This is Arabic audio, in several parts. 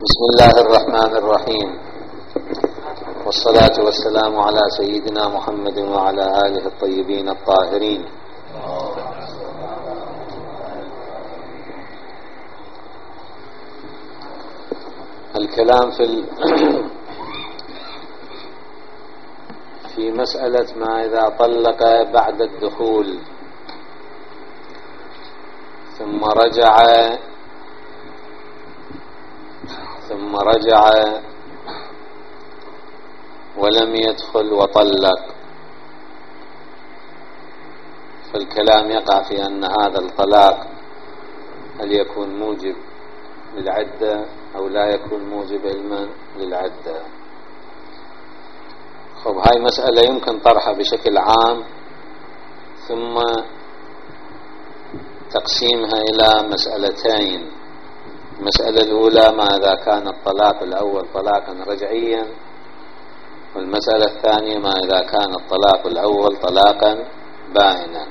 بسم الله الرحمن الرحيم، والصلاة والسلام على سيدنا محمد وعلى آله الطيبين الطاهرين. الكلام في مسألة ما إذا طلق بعد الدخول ثم رجع ولم يدخل وطلق، فالكلام يقع في أن هذا الطلاق هل يكون موجب للعدة أو لا يكون موجب للعدة. هاي مسألة يمكن طرحها بشكل عام ثم تقسيمها إلى مسألتين. المسألة الأولى ما إذا كان الطلاق الأول طلاقا رجعيا، والمسألة الثانية ما إذا كان الطلاق الأول طلاقا بائنا.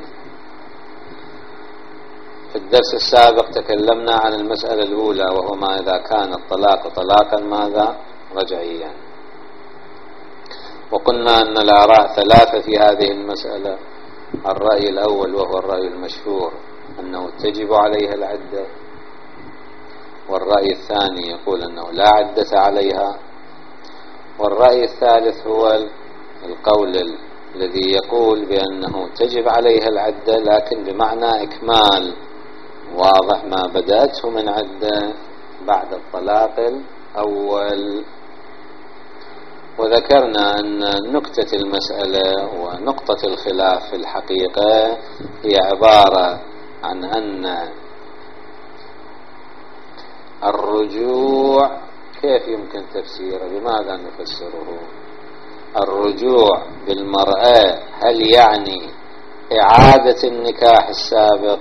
في الدرس السابق تكلمنا عن المسألة الأولى وهو ما إذا كان الطلاق طلاقا ماذا رجعيا، وقلنا أن الآراء ثلاثة في هذه المسألة. الرأي الأول وهو الرأي المشهور أنه تجب عليها العدة، والرأي الثاني يقول أنه لا عدة عليها، والرأي الثالث هو القول الذي يقول بأنه تجب عليها العدة لكن بمعنى إكمال، واضح ما بدأته من عدة بعد الطلاق الأول. وذكرنا أن نكتة المسألة ونقطة الخلاف في الحقيقة هي عبارة عن أن الرجوع كيف يمكن تفسيره، بماذا نفسره؟ الرجوع بالمرأة هل يعني إعادة النكاح السابق؟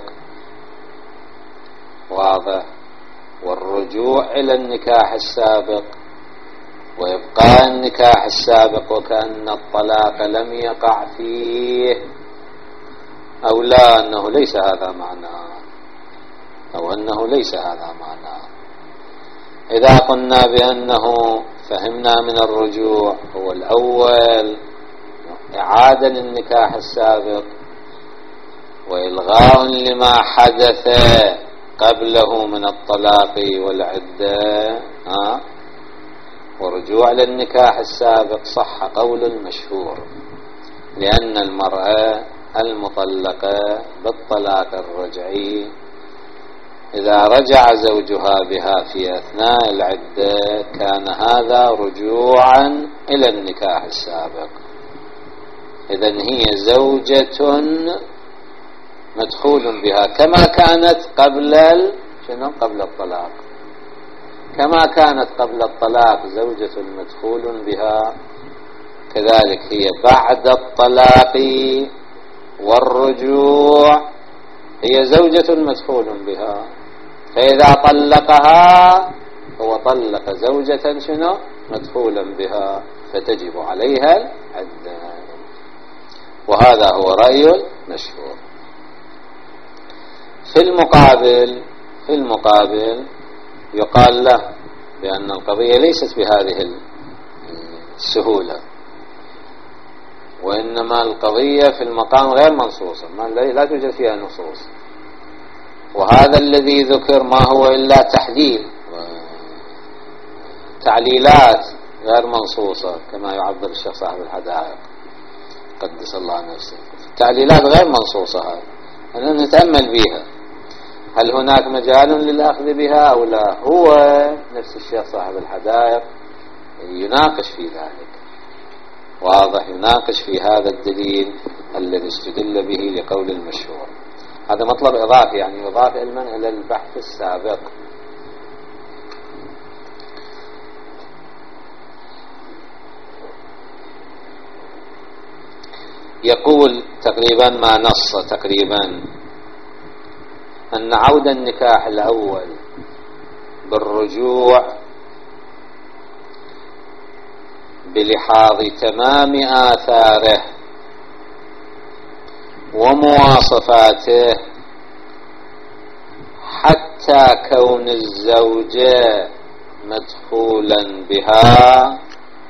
واضح. والرجوع إلى النكاح السابق وإبقاء النكاح السابق وكأن الطلاق لم يقع فيه، أو لا أنه ليس هذا معناه، أو أنه ليس هذا معناه. إذا قلنا بأنه فهمنا من الرجوع هو الأول إعادة للنكاح السابق وإلغاء لما حدث قبله من الطلاق والعدة، ورجوع للنكاح السابق، صح قول المشهور، لأن المرأة المطلقة بالطلاق الرجعي إذا رجع زوجها بها في أثناء العدة كان هذا رجوعا إلى النكاح السابق. إذن هي زوجة مدخول بها كما كانت قبل الطلاق، كما كانت قبل الطلاق زوجة مدخول بها، كذلك هي بعد الطلاق والرجوع هي زوجة مدخول بها. فإذا طلقها هو طلق زوجة مدخولا بها، فتجب عليها العدة، وهذا هو رأي المشهور. في المقابل يقال له بأن القضية ليست بهذه السهولة، وإنما القضية في المقام غير منصوصة، لا توجد فيها نصوص، وهذا الذي ذكر ما هو إلا تحليل تعليلات غير منصوصة كما يعبر الشيخ صاحب الحدائق قدس الله نفسه. تعليلات غير منصوصة هذه أن نتأمل بها، هل هناك مجال للأخذ بها أو لا؟ هو نفس الشيخ صاحب الحدائق يناقش في ذلك، واضح، يناقش في هذا الدليل الذي استدل به لقول المشهور. هذا مطلب إضافي، يعني يضاف علما إلى البحث السابق. يقول تقريبا ما نص تقريبا أن عود النكاح الأول بالرجوع بلحاظ تمام آثاره ومواصفاته حتى كون الزوجة مدخولا بها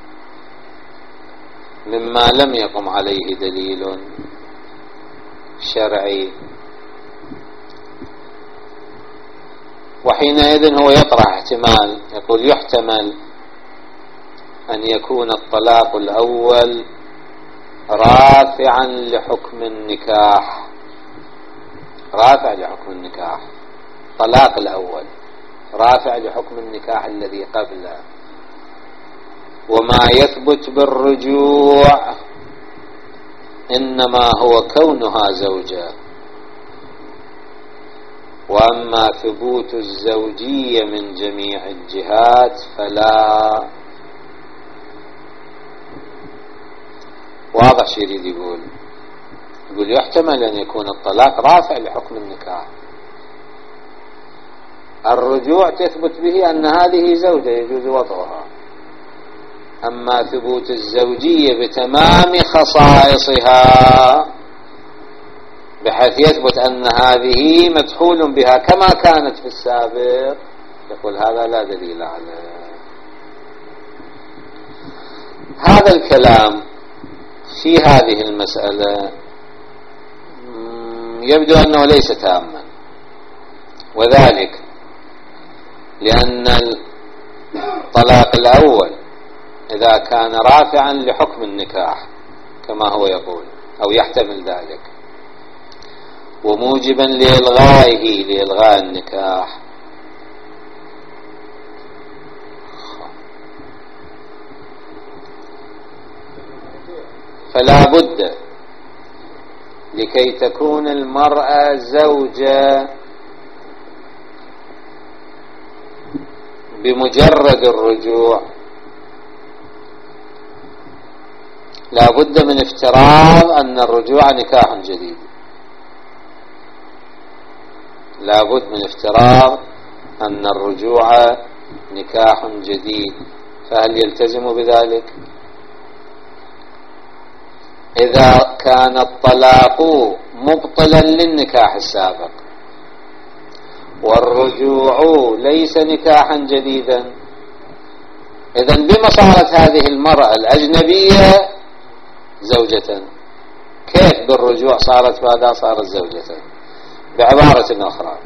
مما لم يقم عليه دليل شرعي، وحينئذ هو يطرح احتمال، يقول يحتمل أن يكون الطلاق الأول رافعا لحكم النكاح، رافع لحكم النكاح، طلاق الأول رافع لحكم النكاح الذي قبله، وما يثبت بالرجوع إنما هو كونها زوجة، وأما ثبوت الزوجية من جميع الجهات فلا. واضح شيء يريد يقول يحتمل أن يكون الطلاق رافع لحكم النكاح، الرجوع تثبت به أن هذه زوجة يجوز وضعها، أما ثبوت الزوجية بتمام خصائصها بحيث يثبت أن هذه مدخول بها كما كانت في السابق، يقول هذا لا دليل عليه. هذا الكلام في هذه المسألة يبدو أنه ليس تاما، وذلك لأن الطلاق الأول إذا كان رافعا لحكم النكاح كما هو يقول أو يحتمل ذلك، وموجبا لإلغاء النكاح، فلا بد لكي تكون المرأة زوجة بمجرد الرجوع لا بد من افتراض أن الرجوع نكاح جديد، لا بد من افتراض أن الرجوع نكاح جديد، فهل يلتزم بذلك؟ إذا كان الطلاق مبطلا للنكاح السابق والرجوع ليس نكاحا جديدا، إذن بما صارت هذه المرأة الأجنبية زوجة؟ كيف بالرجوع صارت بعدها صارت زوجة؟ بعبارة أخرى،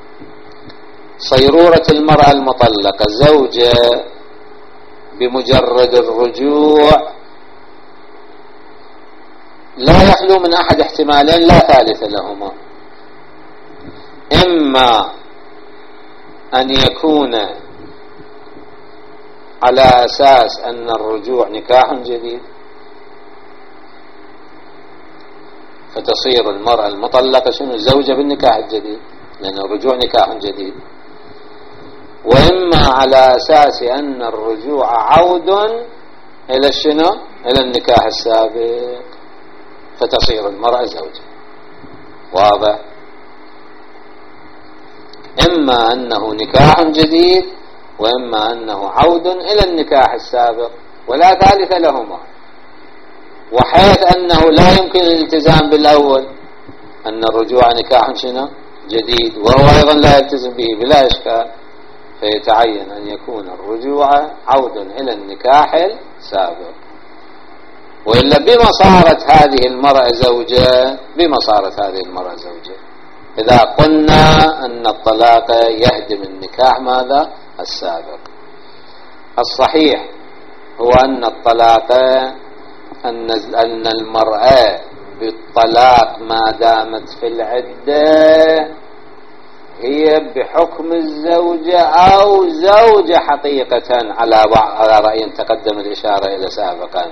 صيرورة المرأة المطلقة زوجة بمجرد الرجوع لا يخلو من أحد احتمالين لا ثالث لهما، إما أن يكون على أساس أن الرجوع نكاح جديد فتصير المرأة المطلقة شنو؟ زوجة بالنكاح الجديد لأن الرجوع نكاح جديد، وإما على أساس أن الرجوع عود إلى شنو؟ إلى النكاح السابق فتصير المرأة زوجة. واضح؟ إما أنه نكاح جديد وإما أنه عود إلى النكاح السابق ولا ثالث لهما، وحيث أنه لا يمكن الالتزام بالأول أن الرجوع نكاح شنو؟ جديد، وهو أيضا لا يلتزم به بلا إشكال، فيتعين أن يكون الرجوع عود إلى النكاح السابق. وإلا بما صارت هذه المرأة زوجة؟ بما صارت هذه المرأة زوجة إذا قلنا أن الطلاق يهدم النكاح ماذا؟ السابق. الصحيح هو أن الطلاق أن المرأة بالطلاق ما دامت في العدة هي بحكم الزوجة أو زوجة حقيقة على رأي تقدم الإشارة إلى سابقا.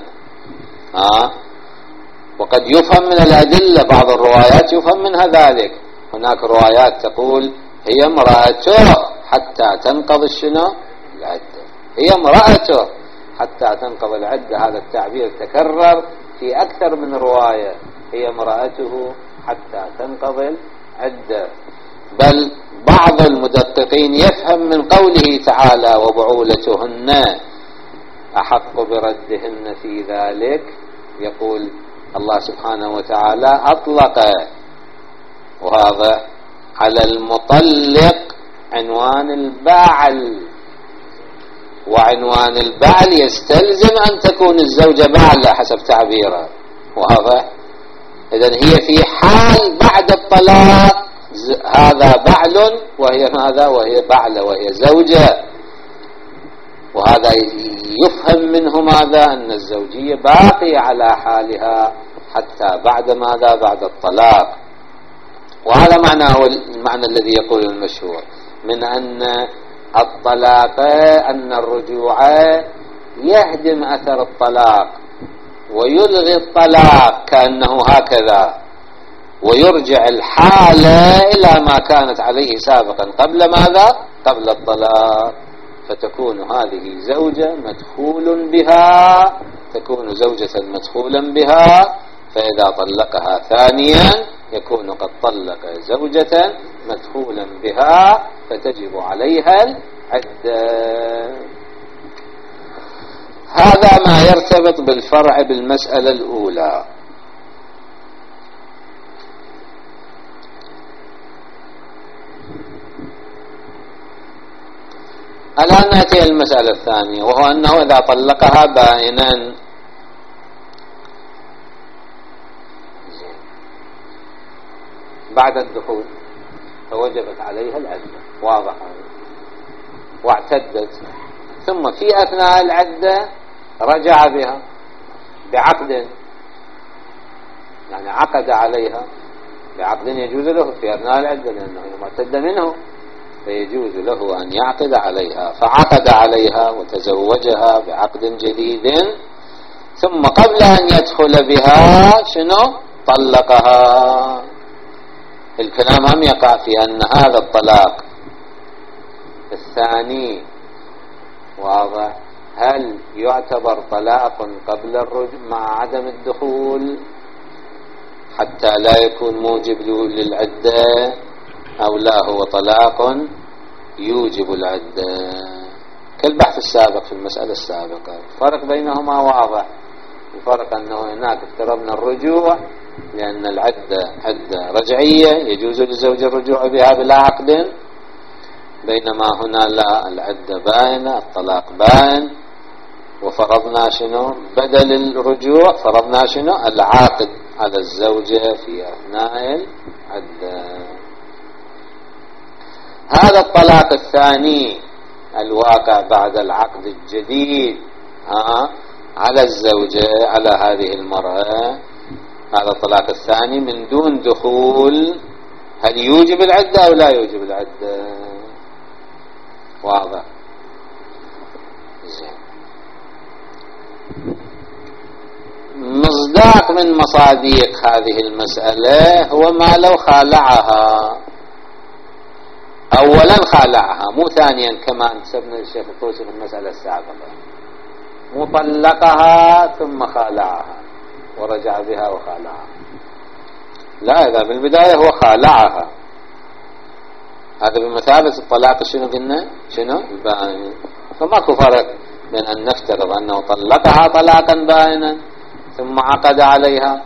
وقد يفهم من الأدلة بعض الروايات يفهم منها ذلك، هناك روايات تقول هي امرأته حتى تنقضي شنو؟ العدة، هي امرأته حتى تنقضي العدة، هذا التعبير تكرر في أكثر من رواية، هي امرأته حتى تنقضي العدة. بل بعض المدققين يفهم من قوله تعالى وبعولتهن أحق بردهن في ذلك، يقول الله سبحانه وتعالى أطلق وهذا على المطلق عنوان الباعل، وعنوان البعل يستلزم أن تكون الزوجة بعلة حسب تعبيره. واضح؟ إذن هي في حال بعد الطلاق هذا بعل وهي ماذا؟ وهي بعلة وهي زوجة. وهذا يفهم منه ماذا؟ أن الزوجية باقية على حالها حتى بعد ماذا؟ بعد الطلاق. وهذا معناه المعنى الذي يقول المشهور من أن الطلاق، أن الرجوع يهدم أثر الطلاق ويلغي الطلاق كأنه هكذا، ويرجع الحالة إلى ما كانت عليه سابقا قبل ماذا؟ قبل الطلاق. فتكون هذه زوجة مدخول بها، تكون زوجة مدخولا بها، فإذا طلقها ثانيا يكون قد طلق زوجة مدخولا بها فتجب عليها العدة. هذا ما يرتبط بالفرع بالمسألة الأولى. الآن نأتي المسألة الثانية، وهو أنه إذا طلقها بائنا بعد الدخول فوجبت عليها العدة، واضح، واعتدت، ثم في أثناء العدة رجع بها بعقد، يعني عقد عليها بعقد يجوز له في أثناء العدة لأنه معتد منه، فيجوز له أن يعقد عليها، فعقد عليها وتزوجها بعقد جديد، ثم قبل أن يدخل بها شنو؟ طلقها. الكلام هم يقع في أن هذا الطلاق الثاني، واضح، هل يعتبر طلاق قبل الرجوع مع عدم الدخول حتى لا يكون موجب للعدة، أو لا هو طلاق يوجب العدة كالبحث السابق في المسألة السابقة. الفرق بينهما واضح. الفرق أنه هناك افترضنا الرجوع لأن العدة عدة رجعية يجوز للزوج الرجوع بها بلا عقد، بينما هنا لا، العدة باينة، الطلاق باين، وفرضنا شنو؟ بدل الرجوع فرضنا شنو؟ العاقد على الزوجة في أثناء العدة. هذا الطلاق الثاني الواقع بعد العقد الجديد على الزوجة، على هذه المرأة، هذا الطلاق الثاني من دون دخول، هل يوجب العدة أو لا يوجب العدة؟ واضح؟ زين. مصداق من مصاديق هذه المسألة هو ما لو خالعها، أولا خالعها مو ثانيا كما انتسبنا للشيخ الطوسي في المسألة السابقة، مطلقها ثم خالعها ورجع بها وخالعها، لا، إذا بالبداية هو خالعها هذا بمثابة الطلاق شنو قلنا؟ شنو؟ البائن. فماكو فرق بين أن نفترض أنه طلقها طلاقا بائنا ثم عقد عليها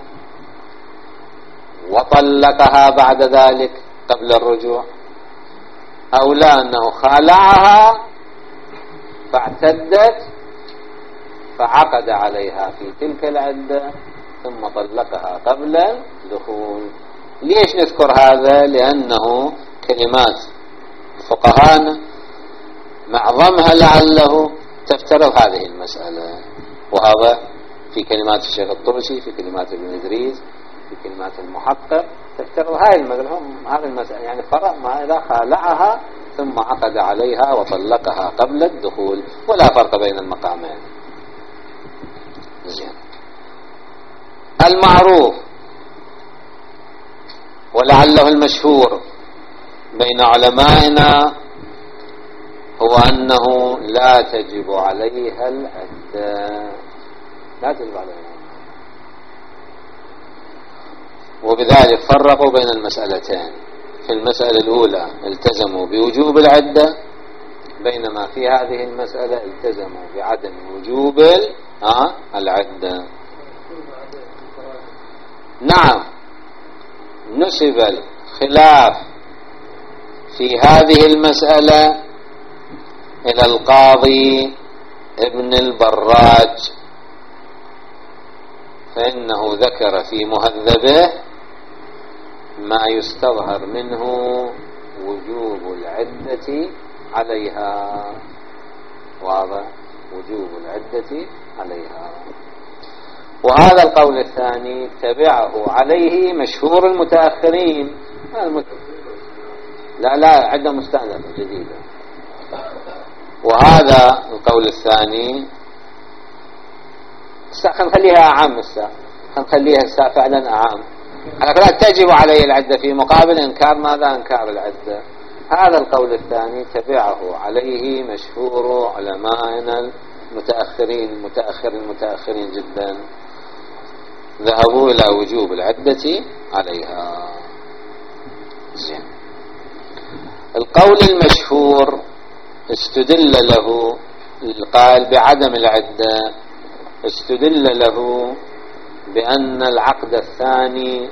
وطلقها بعد ذلك قبل الرجوع، أو لا أنه خالعها فاعتدت فعقد عليها في تلك العدة ثم طلقها قبل الدخول. ليش نذكر هذا؟ لأنه كلمات فقهانا معظمها لعله تفترض هذه المسألة، وهذا في كلمات الشيخ الطوسي، في كلمات ابن إدريس، في كلمات المحقق تفترض هذه المسألة، يعني فرق ما إذا خالعها ثم عقد عليها وطلقها قبل الدخول، ولا فرق بين المقامين. زين. المعروف ولعله المشهور بين علمائنا هو أنه لا تجب عليها العدة، لا تجب عليها، وبذلك فرقوا بين المسألتين. في المسألة الأولى التزموا بوجوب العدة، بينما في هذه المسألة التزموا بعدم وجوب العدة. نعم، نسب الخلاف في هذه المسألة إلى القاضي ابن البراج فإنه ذكر في مهذبه ما يستظهر منه وجوب العدة عليها. واضح؟ وجوب العدة عليها. وهذا القول الثاني تبعه عليه مشهور المتأخرين. لا عدة مستأنفة جديدة. وهذا القول الثاني خليها أعم. خليها فعلا أعم. على كلا تجب عليه العدة في مقابل إنكار ماذا؟ إنكار العدة. هذا القول الثاني تبعه عليه مشهور علماءنا المتأخرين جدا، ذهبوا إلى وجوب العدة عليها. زين. القول المشهور استدل له قال بعدم العدة، استدل له بأن العقد الثاني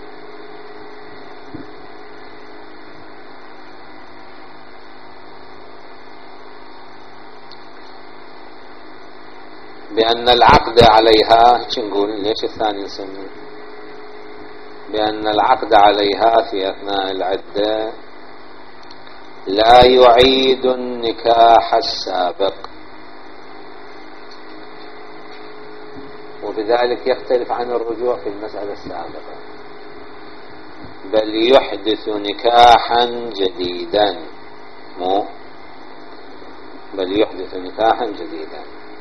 بأن العقد عليها، نقول ليش الثاني نسميه؟ بأن العقد عليها في أثناء العدة لا يعيد النكاح السابق، وبذلك يختلف عن الرجوع في المسألة السابقة، بل يحدث نكاحا جديدا، بل يحدث نكاحا جديدا.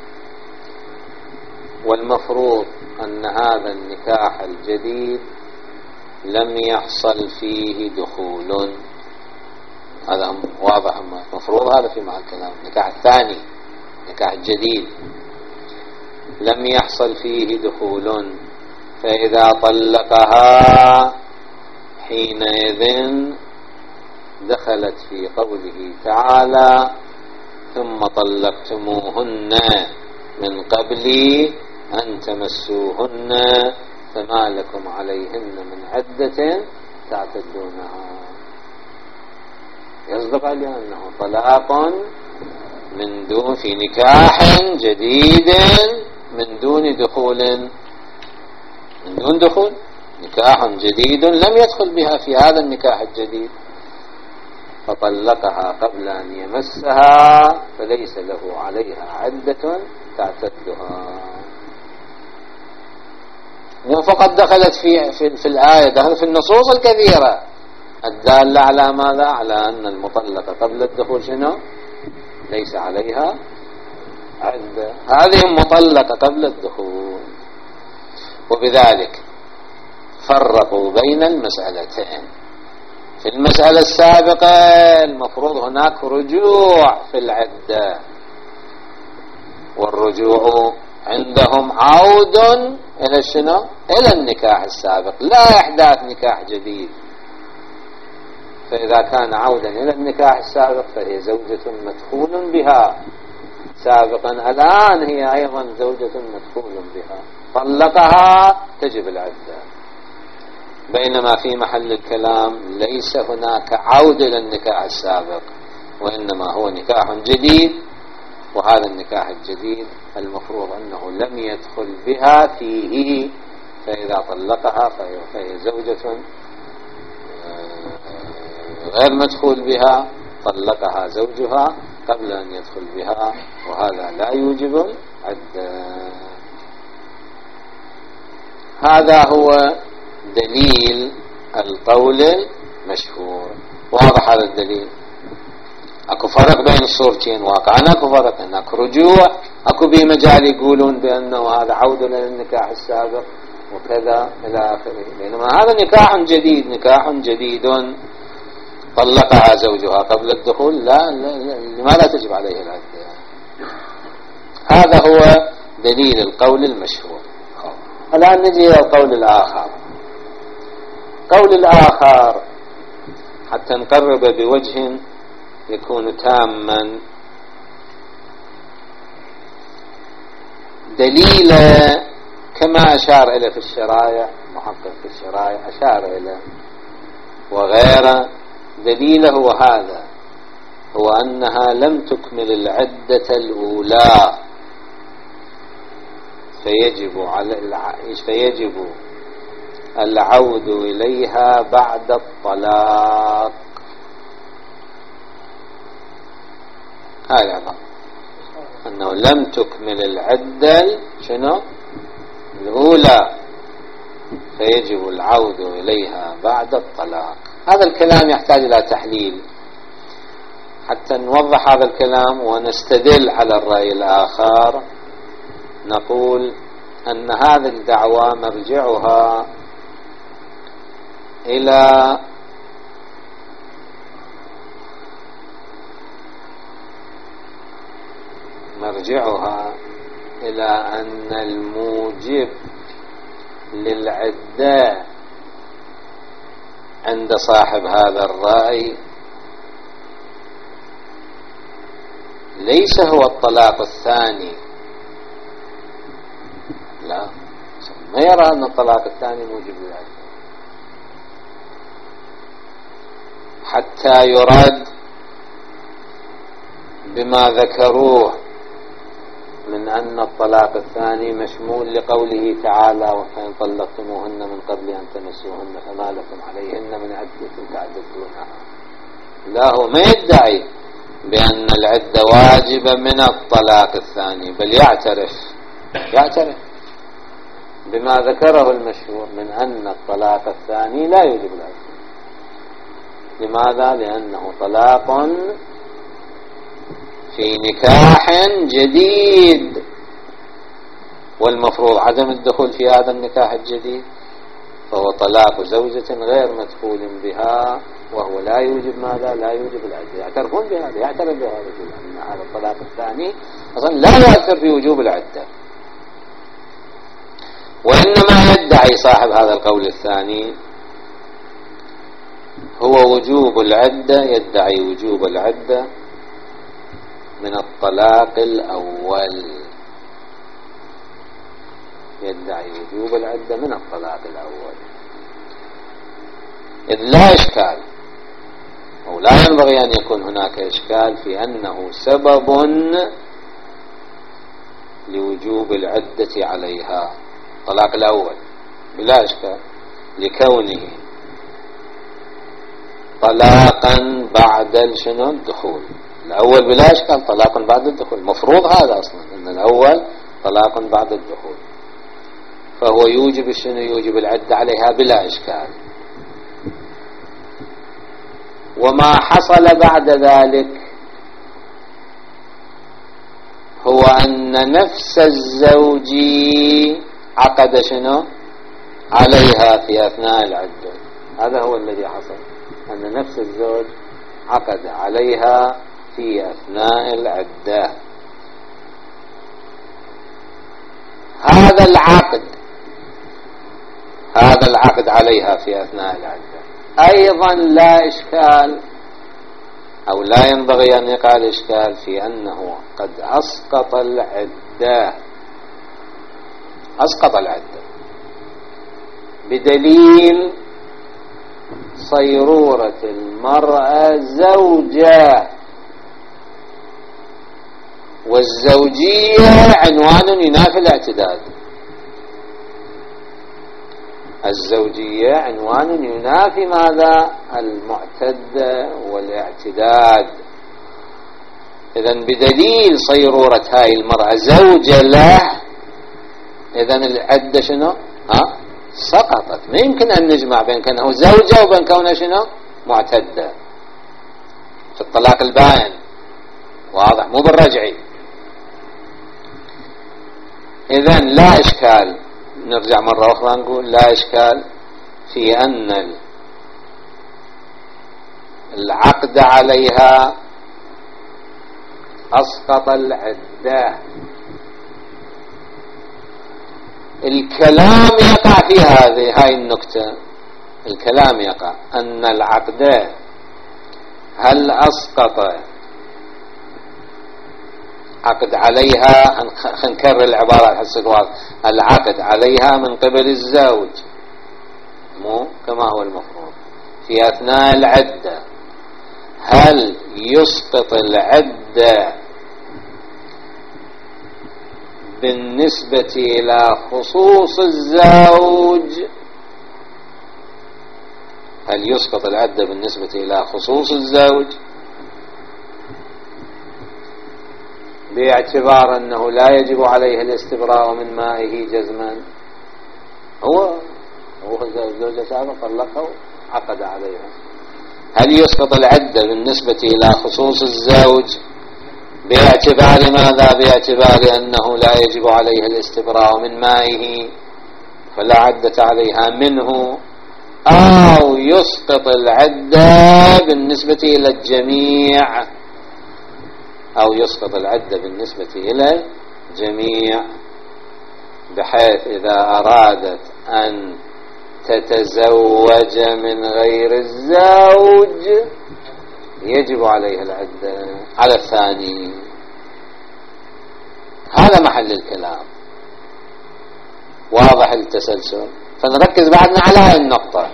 والمفروض أن هذا النكاح الجديد لم يحصل فيه دخول. هذا واضح، مفروض هذا في مع الكلام. النكاح الثاني، النكاح الجديد، لم يحصل فيه دخول، فإذا طلقها حينئذ دخلت في قوله تعالى ثم طلقتموهن من قبل أن تمسوهن فما لكم عليهن من عدة تعتدونها. يصدق عليه أنه طلاق من دون، في نكاح جديد من دون دخول، من دون دخول، نكاح جديد لم يدخل بها في هذا النكاح الجديد، فطلقها قبل أن يمسها فليس له عليها عدة تعتدها. مو فقط دخلت في الآية، دخلت في النصوص الكثيرة الدالة على ماذا؟ على أن المطلقة قبل الدخول شنو؟ ليس عليها عدة. هذه مطلقة قبل الدخول. وبذلك فرقوا بين المسألتين. في المسألة السابقة المفروض هناك رجوع في العدة، والرجوع عندهم عود إلى شنو؟ إلى النكاح السابق، لا إحداث نكاح جديد. فإذا كان عودا إلى النكاح السابق فهي زوجة مدخول بها سابقا، الآن هي أيضا زوجة مدخول بها، طلقها تجب العدة. بينما في محل الكلام ليس هناك عود إلى النكاح السابق، وإنما هو نكاح جديد، وهذا النكاح الجديد المفروض أنه لم يدخل بها فيه، فإذا طلقها فهي زوجة غير مدخول بها، طلقها زوجها قبل أن يدخل بها، وهذا لا يوجب العدة. هذا هو دليل القول المشهور. واضح هذا الدليل؟ اكو فرق بين الصورتين واقعا، اكو فرق، هناك رجوع، اكو به مجال يقولون بانه هذا عودة للنكاح السابق وكذا الى اخره، بينما هذا نكاح جديد، نكاح جديد طلقها زوجها قبل الدخول، لا لماذا تجب عليه العدة؟ هذا هو دليل القول المشهور. الآن نجي إلى القول الآخر. القول الآخر حتى نقرب بوجه يكون تاما، دليلا كما أشار إليه في الشرائع، محقق في الشرائع أشار إليه وغيره. دليله هو هذا، هو أنها لم تكمل العدة الأولى فيجب العود إليها بعد الطلاق. هاي العبارة، أنه لم تكمل العدة شنو الأولى فيجب العود إليها بعد الطلاق. هذا الكلام يحتاج إلى تحليل حتى نوضح هذا الكلام ونستدل على الرأي الآخر. نقول أن هذه الدعوة مرجعها إلى أن الموجب للعدة عند صاحب هذا الرأي ليس هو الطلاق الثاني، لا، ما يرى أن الطلاق الثاني موجب للعدة حتى يرد بما ذكروه من أن الطلاق الثاني مشمول لقوله تعالى: وإن طلقتموهن من قبل أن تمسوهن فما لكم عليهن من عدة تعتدونها. لا، هو ما يدعي بأن العدة واجبة من الطلاق الثاني، بل يعترف بما ذكره المشهور من أن الطلاق الثاني لا يوجب العدة. لماذا؟ لأنه طلاق في نكاح جديد، والمفروض عدم الدخول في هذا النكاح الجديد، فهو طلاق زوجة غير مدخول بها، وهو لا يوجب ماذا؟ لا يوجب العدة. يعترفون بهذا، يعترف بهذا أن هذا الطلاق الثاني أصلا لا يؤثر في وجوب العدة. وإنما يدعي صاحب هذا القول الثاني هو وجوب العدة، يدعي وجوب العدة من الطلاق الأول، يدعي وجوب العدة من الطلاق الأول، إذ لا إشكال أو لا ينبغي أن يكون هناك إشكال في أنه سبب لوجوب العدة عليها. الطلاق الأول بلا إشكال لكونه طلاقا بعد الدخول. الأول بلا إشكال طلاق بعد الدخول، مفروض هذا أصلا أن الأول طلاق بعد الدخول، فهو يوجب يوجب العدة عليها بلا إشكال. وما حصل بعد ذلك هو أن نفس الزوج عقد عليها في أثناء العدة. هذا هو الذي حصل، أن نفس الزوج عقد عليها في أثناء العدة. هذا العقد عليها في أثناء العدة أيضا لا إشكال أو لا ينبغي أن يقع الإشكال في أنه قد أسقط العدة بدليل صيرورة المرأة زوجة، والزوجية عنوان ينافي الاعتداد. الزوجية عنوان ينافي ماذا؟ المعتدة والاعتداد. إذن بدليل صيرورة هاي المرأة زوجة له، إذن العدة سقطت. ما يمكن أن نجمع بين كونه زوجة وبين كونه معتدة في الطلاق البائن، واضح؟ مو بالرجعي. إذن لا إشكال، نرجع مرة أخرى نقول لا إشكال في أن العقد عليها أسقط العدة. الكلام يقع في هاي النكتة، الكلام يقع أن العقد هل أسقط عقد عليها، نكرر العبارة حسب العقد عليها من قبل الزوج مو كما هو المفروض في أثناء العدة، هل يسقط العدة بالنسبة إلى خصوص الزوج. هل يسقط العدة بالنسبة إلى خصوص الزوج باعتبار أنه لا يجب عليه الاستبراء من مائه جزما؟ هو زوجة سابقة طلقها وعقد عليها. هل يسقط العدة بالنسبة إلى خصوص الزوج باعتبار ماذا؟ باعتبار أنه لا يجب عليه الاستبراء من مائه فلا عدة عليها منه، أو يسقط العدة بالنسبة إلى الجميع، أو يسقط العدة بالنسبة إلى الجميع، بحيث إذا أرادت أن تتزوج من غير الزوج يجب عليها العدة على الثاني. هذا محل الكلام، واضح التسلسل. فنركز بعدنا على هذه النقطة،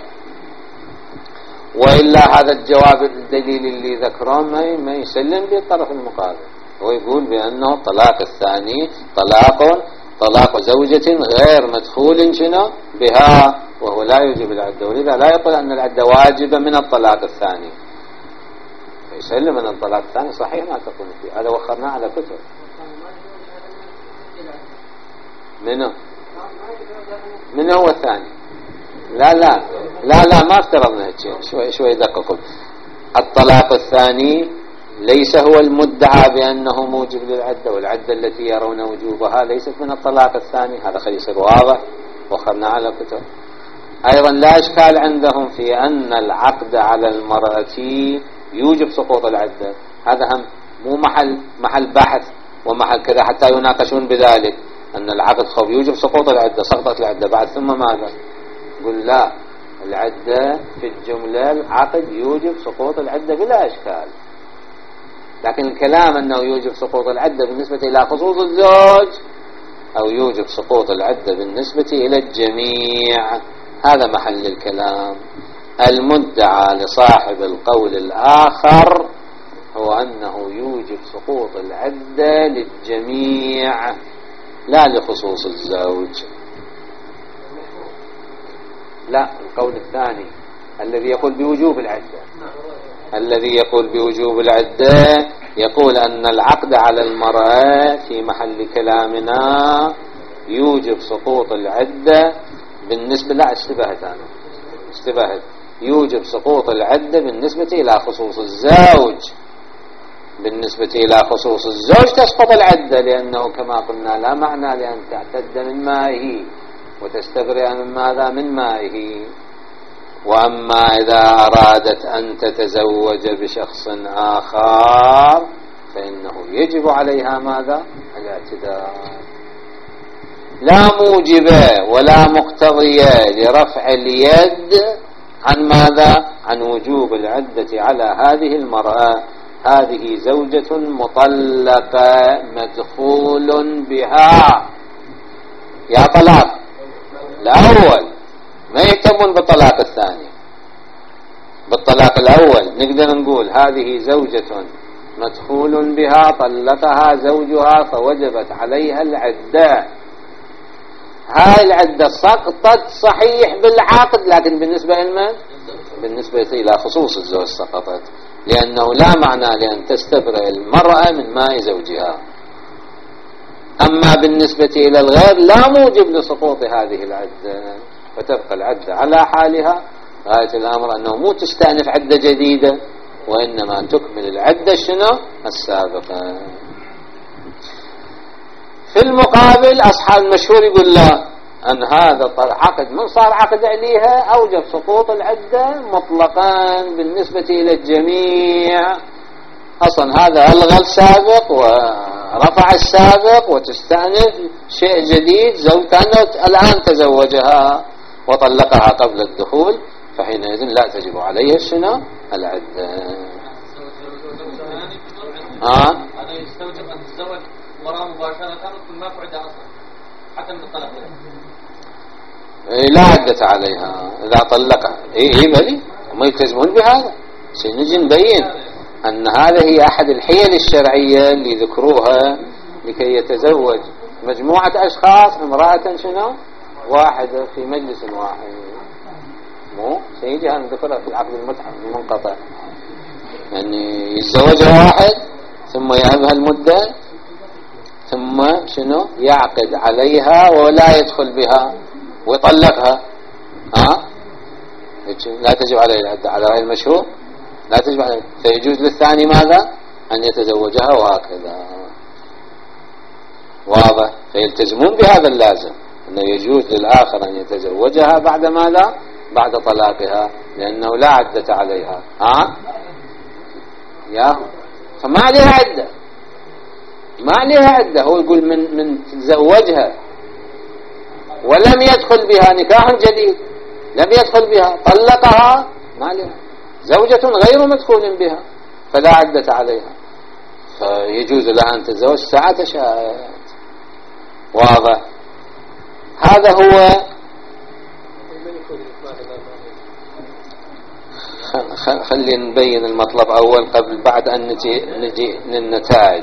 وإلا هذا الجواب الدليل اللي ذكره ما يسلم بالطرف المقابل. هو يقول بأنه الطلاق الثاني طلاق زوجة غير مدخول شنو بها، وهو لا يوجب العدة، ولذا لا يقول أن العدة واجبة من الطلاق الثاني. يسلم أن الطلاق الثاني صحيح ما تقول فيه، هذا وخرناه على كتب. من هو الثاني؟ لا ما افترضنا هيك. شوي دققوا. الطلاق الثاني ليس هو المدعى بأنه موجب للعدة، والعدة التي يرون وجوبها ليست من الطلاق الثاني. هذا خلي يصير واضح، وخرنا على كتب. أيضا لا إشكال عندهم في أن العقد على المرأة يوجب سقوط العدة. هذا هم مو محل بحث ومحل كذا حتى يناقشون بذلك، أن العقد خوف يوجب سقوط العدة، سقطت العدة بعد ثم ماذا؟ يقول لا، العدة في الجملة العقد يوجب سقوط العدة بلا إشكال، لكن الكلام أنه يوجب سقوط العدة بالنسبة إلى خصوص الزوج أو يوجب سقوط العدة بالنسبة إلى الجميع، هذا محل الكلام. المدعى لصاحب القول الآخر هو أنه يوجب سقوط العدة للجميع لا لخصوص الزوج. لا، القول الثاني الذي يقول بوجوب العدة، الذي يقول بوجوب العدة يقول أن العقد على المرأة في محل كلامنا يوجب سقوط العدة بالنسبة، لا اشتبهت، يوجب سقوط العدة بالنسبة إلى خصوص الزوج. بالنسبة إلى خصوص الزوج تسقط العدة، لأنه كما قلنا لا معنى لأن تعتد من مائه وتستبرئ من ماذا؟ من مائه. وأما إذا أرادت أن تتزوج بشخص آخر فإنه يجب عليها ماذا؟ الاعتداء. لا موجبة ولا مقتضية لرفع اليد عن ماذا؟ عن وجوب العدة على هذه المرأة. هذه زوجة مطلقة مدخول بها، يا طلاق الأول، ما يهتمون بالطلاق الثاني. بالطلاق الأول نقدر نقول هذه زوجة مدخول بها طلقها زوجها فوجبت عليها العدة. هاي العدة سقطت صحيح بالعقد، لكن بالنسبة لمن؟ بالنسبة إلى خصوص الزوج سقطت، لأنه لا معنى لأن تستبرئ المرأة من ماء زوجها. أما بالنسبة إلى الغير لا موجب لسقوط هذه العدة، فتبقى العدة على حالها. غاية الأمر أنه مو تستأنف عدة جديدة، وإنما تكمل العدة شنو؟ السابقة. في المقابل أصحاب المشهور يقول لا، أن هذا عقد من صار عقد عليها أوجب سقوط العدة مطلقا بالنسبة إلى الجميع. أصلا هذا ألغى السابق ورفع السابق وتستأنف شيء جديد، زوج كأنه الآن تزوجها وطلقها قبل الدخول، فحينئذ لا تجب عليه شنو؟ العدة. هذا يستوجب أن تتزوج وراء مباشرة تكون ما في عدة أصلا حتى من الطلاق. لا عدة عليها إذا طلقها. بلي هم يلتزمون بهذا. سنجي نبين أن هذا هي أحد الحيل الشرعية اللي ذكروها لكي يتزوج مجموعة أشخاص، امرأة شنو واحدة في مجلس واحد، مو سيجي هذا ذكرها في عقد المتعة المنقطع، يعني يتزوجها واحد ثم يهبها المدة ثم شنو يعقد عليها ولا يدخل بها ويطلقها. لا تجب عليه العدة على رأي المشهور، لا تجب عليه، فيجوز للثاني ماذا أن يتزوجها وهكذا. واضح؟ فيلتزمون بهذا اللازم أنه يجوز للآخر أن يتزوجها بعد ماذا؟ بعد طلاقها، لأنه لا عدة عليها. فما عليها عدة، ما عليها عدة. هو يقول من تزوجها ولم يدخل بها نكاح جديد، لم يدخل بها طلقها، ما عليها، زوجة غير مدخول بها فلا عدة عليها، فيجوز لها أن تتزوج ساعة شاءت. واضح؟ هذا هو. خلي نبين المطلب أول قبل بعد أن نجي للنتائج.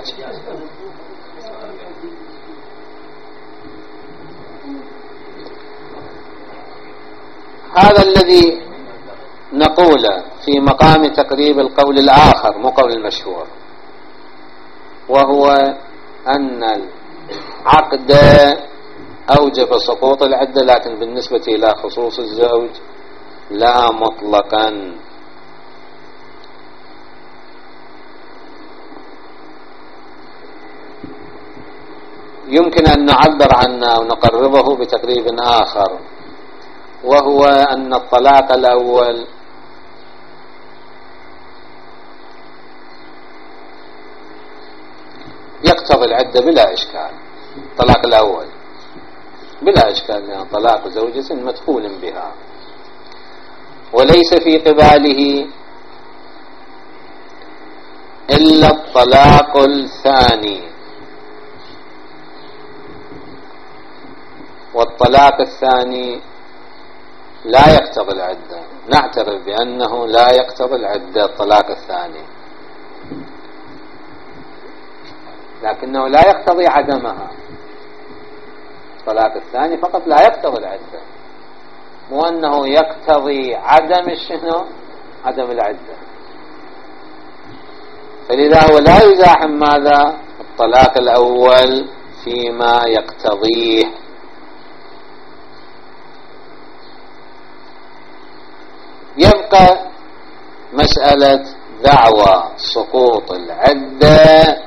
هذا الذي نقوله في مقام تقريب القول الآخر مو قول المشهور، وهو أن العقد أوجب سقوط العدة، لكن بالنسبة إلى خصوص الزوج لا مطلقا. يمكن أن نعبر عنه ونقربه بتقريب آخر، وهو أن الطلاق الأول يقتضي العدة بلا إشكال. الطلاق الأول بلا إشكال، لأن طلاق زوجة مدخول بها، وليس في قباله إلا الطلاق الثاني، والطلاق الثاني لا يقتضي العدة. نعترف بأنه لا يقتضي العدة الطلاق الثاني، لكنه لا يقتضي عدمها. الطلاق الثاني فقط لا يقتضي العدة، مو أنه يقتضي عدم الشنو عدم العدة. فلذا هو لا يزاحم ماذا الطلاق الأول فيما يقتضيه. يبقى مسألة دعوى سقوط العدة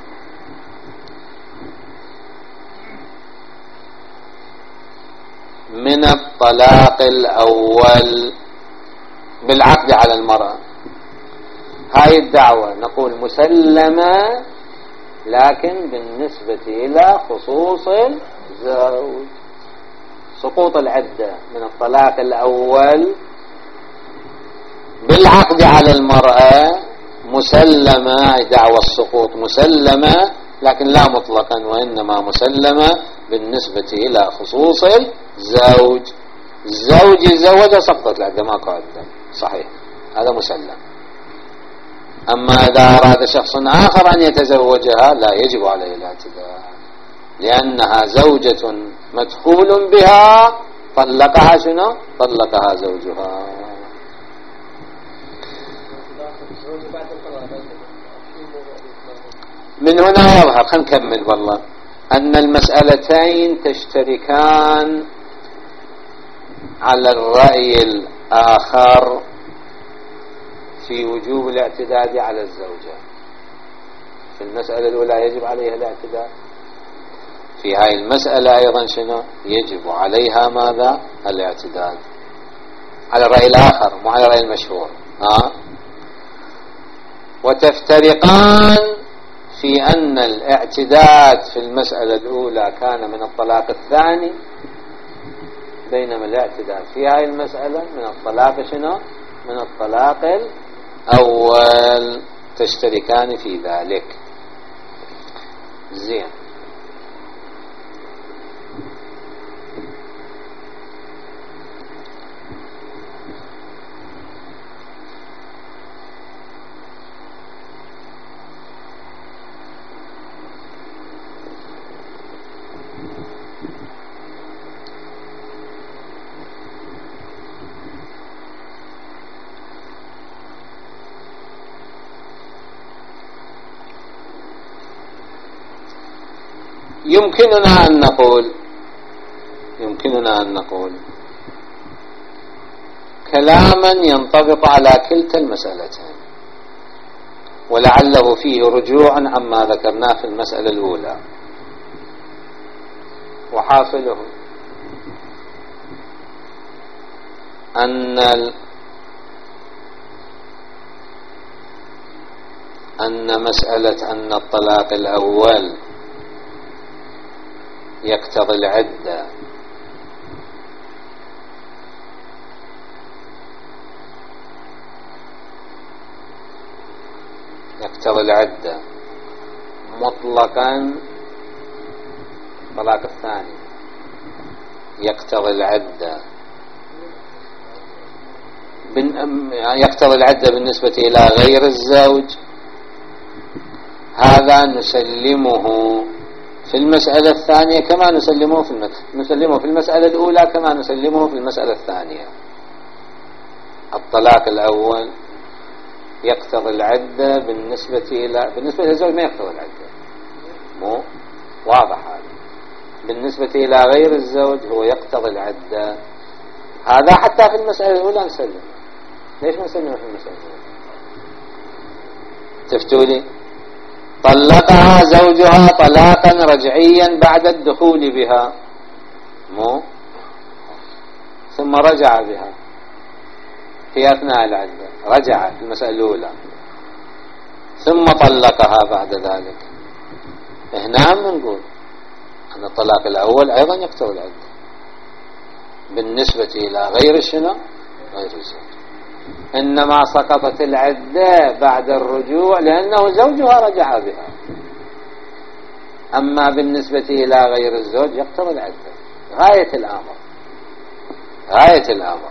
من الطلاق الأول بالعقد على المرأة. هاي الدعوة نقول مسلمة، لكن بالنسبة إلى خصوص الزوج. سقوط العدة من الطلاق الأول بالعقد على المرأة مسلمة، دعوى السقوط مسلمة، لكن لا مطلقا، وإنما مسلمة بالنسبة إلى خصوص الزوج. الزوج يتزوج سقطت العدة ما قعدت، صحيح، هذا مسلم. أما إذا أراد شخص آخر أن يتزوجها لا يجب عليه الاعتداء، لأنها زوجة مدخول بها، طلقها شنو؟ طلقها زوجها. من هنا يظهر، خلينا نكمل والله، أن المسألتين تشتركان على الرأي الآخر في وجوب الاعتداد على الزوجة. في المسألة الأولى يجب عليها الاعتداد، في هاي المسألة أيضا شنو يجب عليها ماذا الاعتداد، على الرأي الآخر مو على الرأي المشهور. وتفترقان في أن الاعتداد في المسألة الأولى كان من الطلاق الثاني، بينما الاعتداد في هاي المسألة من الطلاق شنو؟ من الطلاق الأول. تشتركان في ذلك. زين. يمكننا أن نقول كلاما ينطبق على كلتا المسألتين، ولعله فيه رجوع عما ذكرناه في المسألة الأولى، وحاصله أن مسألة أن الطلاق الأول يقتضي العدة مطلقا، الطلاق الثاني يقتضي العدة بالنسبة إلى غير الزوج، هذا نسلمه في المسألة الثانية كما نسلمه في المسألة الأولى كما نسلمه في المسألة الثانية. الطلاق الأول يقتضي العدة بالنسبة للزوج، ما يقتضي العدة، مو واضح هذا. بالنسبة إلى غير الزوج هو يقتضي العدة، هذا حتى في المسألة الأولى نسلم. ليش ما نسلمه في المسألة الأولى؟ تفتولي طلقها زوجها طلاقا رجعيا بعد الدخول بها، ثم رجع بها في أثناء العدة، رجع في المسألة الأولى ثم طلقها بعد ذلك. هنا نقول أن الطلاق الأول أيضا يقتضي العدة بالنسبة إلى غير غير الزوج، إنما سقطت العدة بعد الرجوع لأنه زوجها رجع بها. أما بالنسبة إلى غير الزوج يقتضي العدة. غاية الأمر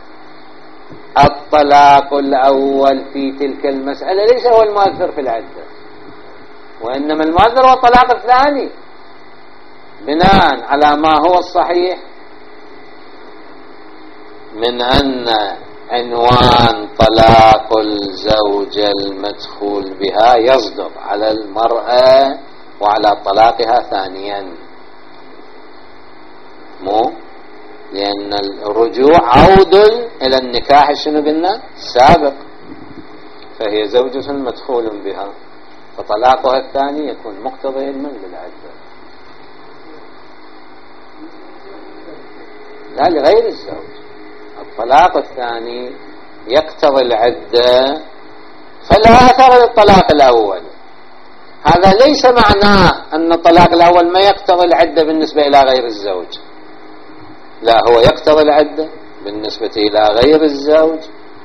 الطلاق الأول في تلك المسألة ليس هو المؤثر في العدة، وإنما المؤثر هو الطلاق الثاني، بناء على ما هو الصحيح من أن عنوان طلاق الزوج المدخول بها يصدق على المرأة وعلى طلاقها ثانيا، لأن الرجوع عود إلى النكاح شنو قلنا سابق، فهي زوجة مدخول بها، فطلاقها الثاني يكون مقتضيا للعدة، لا لغير الزوج. الطلاق الثاني يقتضي العدة فلا أثر للطلاق الأول. هذا ليس معناه أن الطلاق الأول ما يقتضي العدة بالنسبة إلى غير الزوج، لا، هو يقتضي العدة بالنسبة إلى غير الزوج،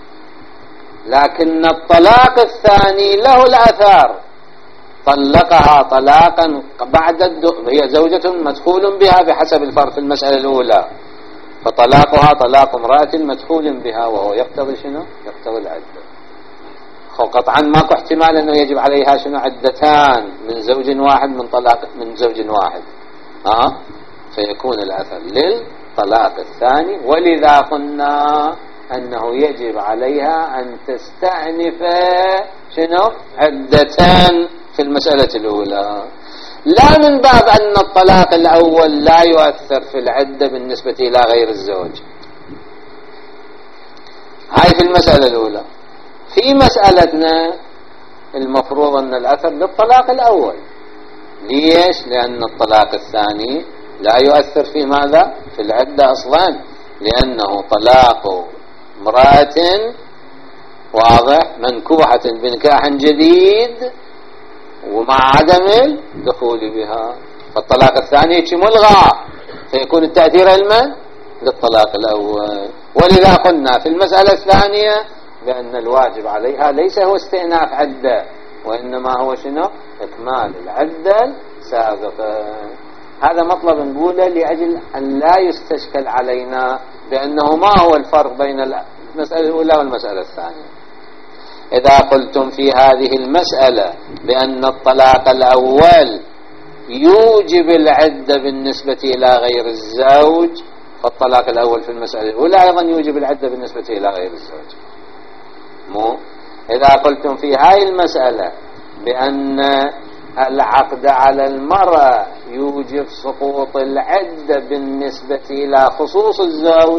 لكن الطلاق الثاني له الأثار. طلقها طلاقا بعد هي زوجة مدخول بها بحسب الفرق في المسألة الأولى، فطلاقها طلاق امرأة مدخول بها، وهو يقتضي شنو؟ يقتضي العدة. قطعا ماكو احتمال أنه يجب عليها شنو عدتان من زوج واحد من زوج واحد، فيكون الأثر للطلاق الثاني. ولذا قلنا أنه يجب عليها أن تستأنف شنو عدتان في المسألة الأولى، لا من باب أن الطلاق الأول لا يؤثر في العدة بالنسبة إلى غير الزوج. هاي في المسألة الأولى. في مسألتنا المفروض أن الأثر للطلاق الأول. ليش؟ لأن الطلاق الثاني لا يؤثر في ماذا؟ في العدة أصلا، لأنه طلاق امرأة واضح منكوحة بنكاح جديد ومع عدم الدخول بها، فالطلاق الثاني ملغى، فيكون التأثير للطلاق الأول. ولذا قلنا في المسألة الثانية بأن الواجب عليها ليس هو استئناف عدة، وإنما هو شنو؟ إكمال العدة السابقة. هذا مطلب نقوله لأجل أن لا يستشكل علينا بأنه ما هو الفرق بين المسألة الأولى والمسألة الثانية. إذا قلتم في هذه المسألة بأن الطلاق الأول يوجب العدة بالنسبة إلى غير الزوج، فالطلاق الأول في المسألة الأولى أيضا يوجب العدة بالنسبة إلى غير الزوج. إذا قلتم في هذه المسألة بأن العقد على المرأة يوجب سقوط العدة بالنسبة إلى خصوص الزوج،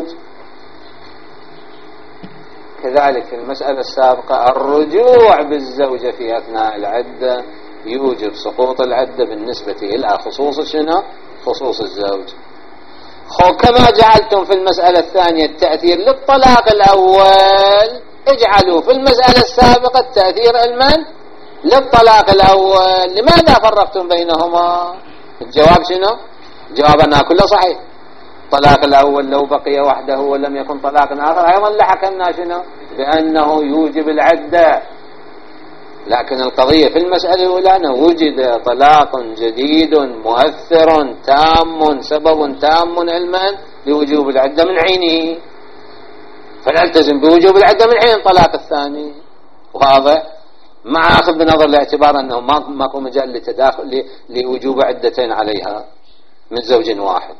كذلك في المسألة السابقة الرجوع بالزوجة في أثناء العدة يوجب سقوط العدة بالنسبة إلى خصوص شنو؟ خصوص الزوج. كما جعلتم في المسألة الثانية التأثير للطلاق الأول، اجعلوا في المسألة السابقة التأثير المن للطلاق الأول. لماذا فرقتم بينهما؟ الجواب شنو؟ جوابنا كله صحيح. الطلاق الأول لو بقي وحده ولم يكن طلاق آخر أيضا لحكمنا شنو؟ بأنه يوجب العدة. لكن القضية في المسألة الأولى أنه وجد طلاق جديد مؤثر تام، سبب تام علما لوجوب العدة من عينه، فنلتزم بوجوب العدة من عين الطلاق الثاني. واضح؟ مع أخذ بنظر الاعتبار أنه ماكو مجال لتداخل لوجوب عدتين عليها من زوج واحد.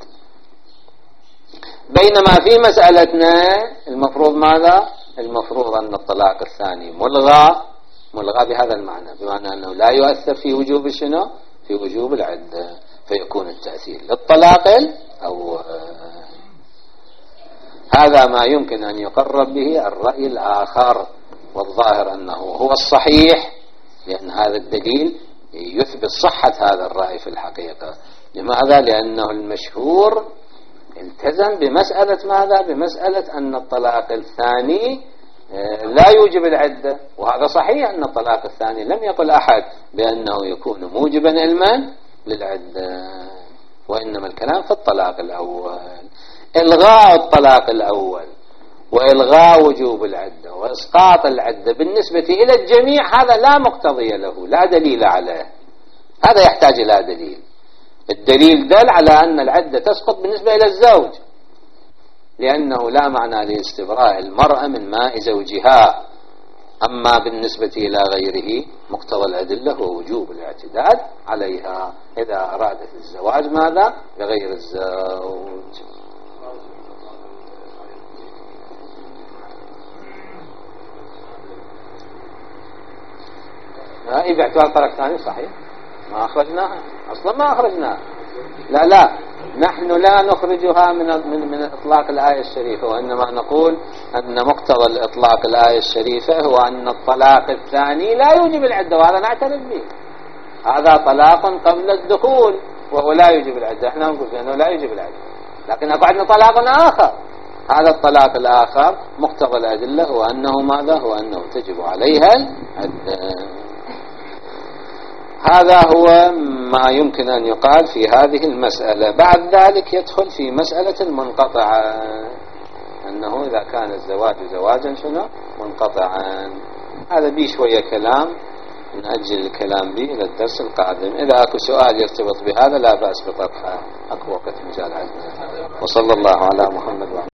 بينما في مسألتنا المفروض ماذا؟ المفروض أن الطلاق الثاني ملغى بهذا المعنى، بمعنى أنه لا يؤثر في وجوب شنو؟ في وجوب العدة، فيكون التأثير للطلاق الأول. هذا ما يمكن أن يقرب به الرأي الآخر، والظاهر أنه هو الصحيح، لأن هذا الدليل يثبت صحة هذا الرأي في الحقيقة. لماذا؟ لأنه المشهور التزم بمسألة ماذا؟ بمسألة أن الطلاق الثاني لا يوجب العدة، وهذا صحيح أن الطلاق الثاني لم يقل أحد بأنه يكون موجبا علما للعدة، وإنما الكلام في الطلاق الأول. إلغاء الطلاق الأول وإلغاء وجوب العدة وإسقاط العدة بالنسبة إلى الجميع هذا لا مقتضي له، لا دليل عليه، هذا يحتاج إلى دليل. الدليل دل على أن العدة تسقط بالنسبة إلى الزوج، لأنه لا معنى لاستبراء المرأة من ماء زوجها. أما بالنسبة إلى غيره مقتضى الأدلة هو وجوب الاعتداد عليها إذا أرادت الزواج ماذا؟ بغير الزوج. باعتبار طرف ثاني صحيح، ما أخرجناها أصلا، ما أخرجناها. لا نحن لا نخرجها من إطلاق الآية الشريفة، وإنما نقول أن مقتضى الإطلاق الآية الشريفة هو أن الطلاق الثاني لا يوجب العدة، وهذا نعترف به. هذا طلاق قبل الدخول وهو لا يوجب العدة، احنا نقول بأنه لا يوجب العدة. لكن عندنا طلاق آخر، هذا الطلاق الآخر مقتضى الأدلة هو أنه ماذا؟ هو أنه تجب عليها العدة. هذا هو ما يمكن أن يقال في هذه المسألة. بعد ذلك يدخل في مسألة المنقطعة، أنه إذا كان الزواج زواجا شنو؟ منقطعا. هذا بيه شوية كلام، نأجل الكلام به إلى الدرس القادم. إذا أكو سؤال يرتبط بهذا لا بأس بطرحه، أكو وقت مجال عندنا. وصلى الله على محمد وعلى